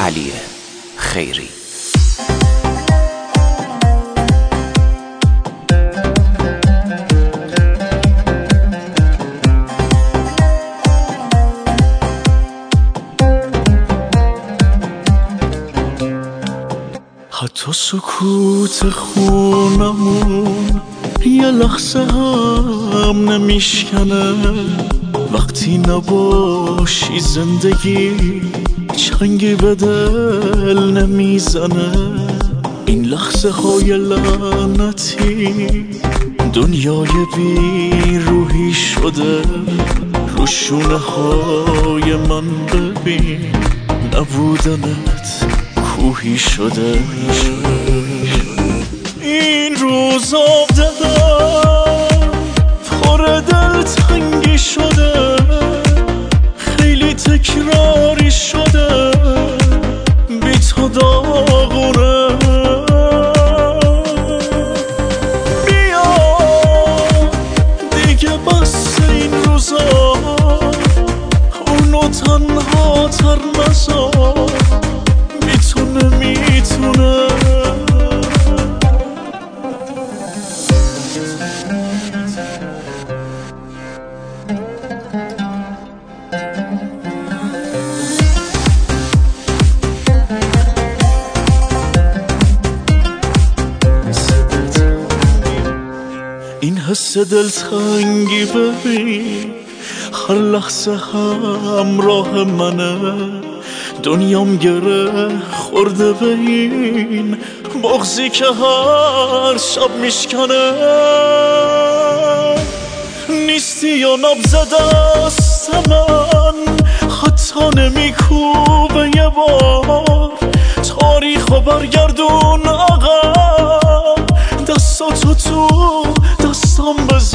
علی خیری. حتی سکوت خونمون یه لحظه هم نمیشکنه، وقتی نباشی زندگی چنگی به دل نمیزنه. این لحظه های لعنتی دنیای بی روحی شده، رو شونه های من ببین نبودنت کوهی شده. این روزا دلم پر دلتنگی شده، خیلی تکراری شده، بی تو داغونه. بیا دیگه بس این روزا، اونو تنها تر نذار، بی تو نمیتونه. این حس دلتنگی ببین هر لحظه همراه منه، دنیام گره خورده به این بغضی که هر شب میشکنه. نیستی یا نبض دست من حتی نمیکوبه یه بار، تاریخو برگردون عقب، دستاتو تو دستم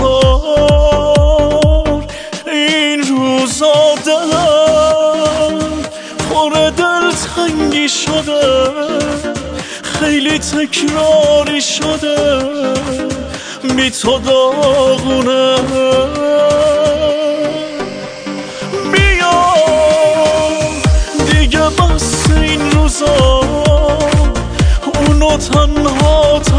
بذار. این روزا دلم پر دلتنگی شده، خیلی تکراری شده، بی تو داغونه. بیا دیگه بس این روزا، اونو تنها